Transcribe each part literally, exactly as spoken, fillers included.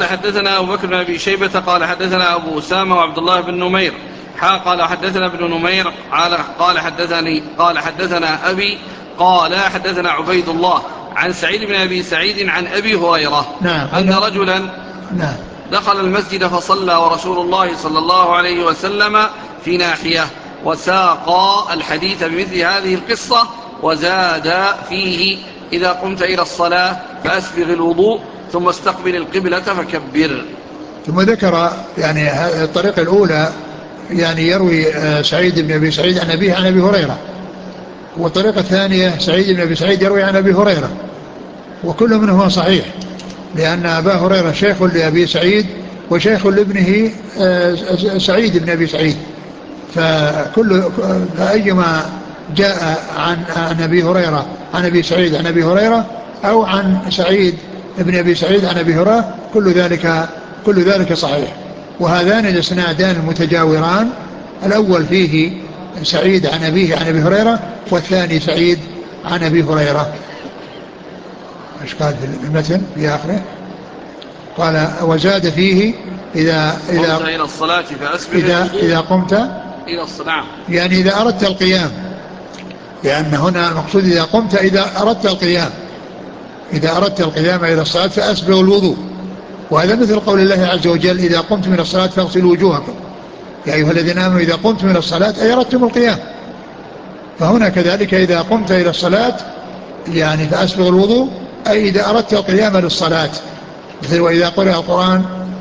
حدثنا أبو بكر بن أبي شيبة قال حدثنا أبو أسامة وعبد الله بن نمير حا قال حدثنا ابن نمير قال حدثني قال حدثنا أبي قال حدثنا عبيد الله عن سعيد بن أبي سعيد عن أبي هريرة نعم أن رجلا نعم دخل المسجد فصلى ورسول الله صلى الله عليه وسلم في ناحية، وساق الحديث بمثل هذه القصة وزاد فيه: إذا قمت إلى الصلاة فأسبغ الوضوء ثم استقبل القبلة فكبر. ثم ذكر يعني الطريقة الأولى يعني يروي سعيد بن أبي سعيد عن أبيه عن أبي هريرة، والطريقة الثانية سعيد بن أبي سعيد يروي عن أبي هريرة، وكل منهما صحيح، لأن أبا هريرة شيخ لأبي سعيد وشيخ لابنه سعيد بن أبي سعيد، فكل فأيما جاء عن عن أبي هريرة عن أبي سعيد عن أبي هريرة أو عن سعيد بن أبي سعيد عن أبي هريرة كل ذلك كل ذلك صحيح. وهذان الاسنادان المتجاوران، الأول فيه سعيد عن أبيه عن أبي هريرة، والثاني سعيد عن أبي هريرة. ايش قال في المتن في آخره؟ قال: وزاد فيه: إذا إذا قمت إلى الصلاة فأسبغ إذا, الوضوء إذا قمت إلى الصلاة، يعني إذا أردت القيام، لأن هنا المقصود إذا قمت إذا أردت القيام إذا أردت القيام إلى الصلاة فأسبغ الوضوء. وهذا مثل قول الله عز وجل: إذا قمت من الصلاة فاغسلوا وجوهكم يا أيها الذين آمنوا إذا قمتم إلى الصلاة أي أردتم القيام. فهنا كذلك إذا قمت إلى الصلاة يعني فأسبغ الوضوء أي إذا أردت القيام للصلاة، مثل وإذا قرأ القرآن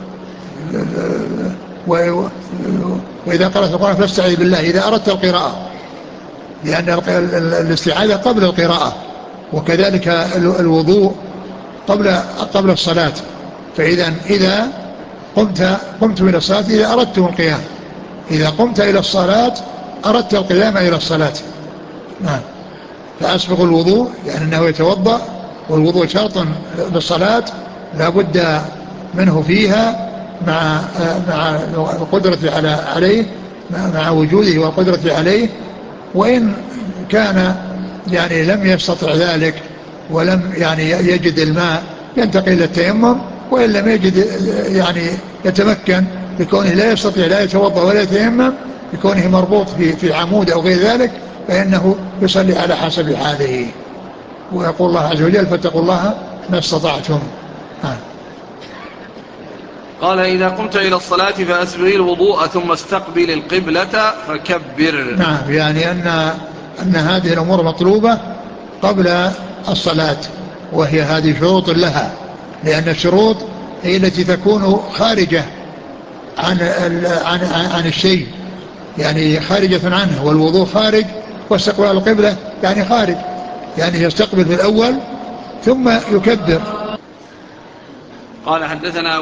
وإذا قرأت القرآن فاستعذ بالله إذا أردت القراءة، لأن الاستعاذة قبل القراءة، وكذلك الوضوء قبل قبل الصلاة. فإذا إذا قمت قمت إلى الصلاة إذا أردت القيام، إذا قمت إلى الصلاة أردت القيام إلى الصلاة. نعم. فأسبغ الوضوء يعني أنه يتوضأ، والوضوء شرط للصلاة لا بد منه فيها مع مع القدرة على عليه مع وجوده والقدرة عليه. وإن كان يعني لم يستطع ذلك ولم يعني يجد الماء ينتقل إلى التيمم، وإن لم يجد يعني يتمكن بكونه لا يستطيع لا يتوضأ ولا يتيمم بكونه مربوط في في عمود أو غير ذلك، فإنه يصلي على حسب حاله. ويقول الله عز وجل: فاتقوا الله ما استطعتم. ها. قال: إذا قمت إلى الصلاة فأسبغ الوضوء ثم استقبل القبلة فكبر. نعم، يعني أن أن هذه الأمور مطلوبة قبل الصلاة، وهي هذه شروط لها، لأن الشروط هي التي تكون خارجة عن عن عن الشيء، يعني خارجة عنه، والوضوء خارج واستقبال القبلة يعني خارج، يعني يستقبل في الأول ثم يكبر. قال: حدثنا